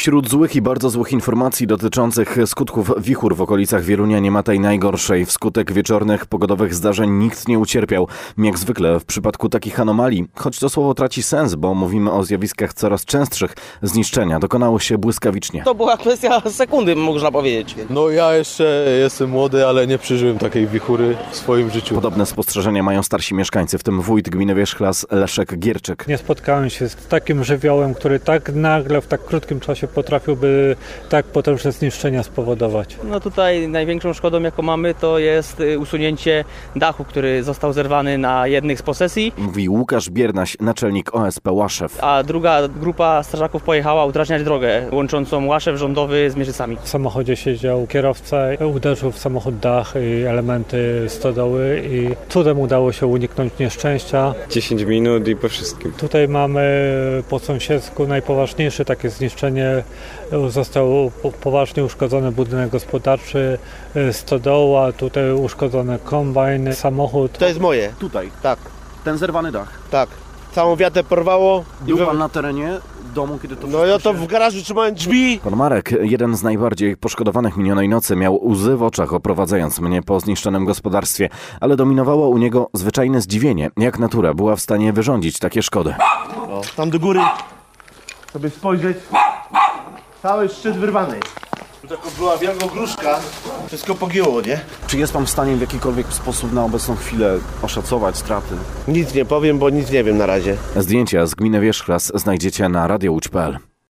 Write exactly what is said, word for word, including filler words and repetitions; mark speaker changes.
Speaker 1: Wśród złych i bardzo złych informacji dotyczących skutków wichur w okolicach Wielunia nie ma tej najgorszej. Wskutek wieczornych pogodowych zdarzeń nikt nie ucierpiał. Jak zwykle w przypadku takich anomalii, choć to słowo traci sens, bo mówimy o zjawiskach coraz częstszych, zniszczenia dokonało się błyskawicznie.
Speaker 2: To była kwestia sekundy, można powiedzieć.
Speaker 3: No ja jeszcze jestem młody, ale nie przeżyłem takiej wichury w swoim życiu.
Speaker 1: Podobne spostrzeżenia mają starsi mieszkańcy, w tym wójt gminy Wierzchlas Leszek Gierczyk.
Speaker 4: Nie spotkałem się z takim żywiołem, który tak nagle, w tak krótkim czasie potrafiłby tak potężne zniszczenia spowodować.
Speaker 2: No tutaj największą szkodą, jaką mamy, to jest usunięcie dachu, który został zerwany na jednych z posesji.
Speaker 1: Mówi Łukasz Biernaś, naczelnik O S P Łaszew.
Speaker 2: A druga grupa strażaków pojechała udrażniać drogę łączącą Łaszew rządowy z Mierzycami.
Speaker 4: W samochodzie siedział kierowca, uderzył w samochód dach i elementy stodoły i cudem udało się uniknąć nieszczęścia.
Speaker 5: dziesięć minut i po wszystkim.
Speaker 4: Tutaj mamy po sąsiedzku najpoważniejsze takie zniszczenie. Został poważnie uszkodzony budynek gospodarczy, stodoła, tutaj uszkodzony kombajn, samochód.
Speaker 6: To jest moje.
Speaker 1: Tutaj?
Speaker 6: Tak.
Speaker 1: Ten zerwany dach?
Speaker 6: Tak. Całą wiatę porwało.
Speaker 1: Był pan na terenie domu, kiedy to
Speaker 6: No ja to w garażu trzymałem drzwi.
Speaker 1: Pan Marek, jeden z najbardziej poszkodowanych minionej nocy, miał łzy w oczach, oprowadzając mnie po zniszczonym gospodarstwie, ale dominowało u niego zwyczajne zdziwienie, jak natura była w stanie wyrządzić takie szkody.
Speaker 6: O, tam do góry sobie spojrzeć. Cały szczyt wyrwany. Taka była wielka gruszka. Wszystko pogięło, nie?
Speaker 1: Czy jest pan w stanie w jakikolwiek sposób na obecną chwilę oszacować straty?
Speaker 6: Nic nie powiem, bo nic nie wiem na razie.
Speaker 1: Zdjęcia z gminy Wierzchlas znajdziecie na radio łódź kropka p l.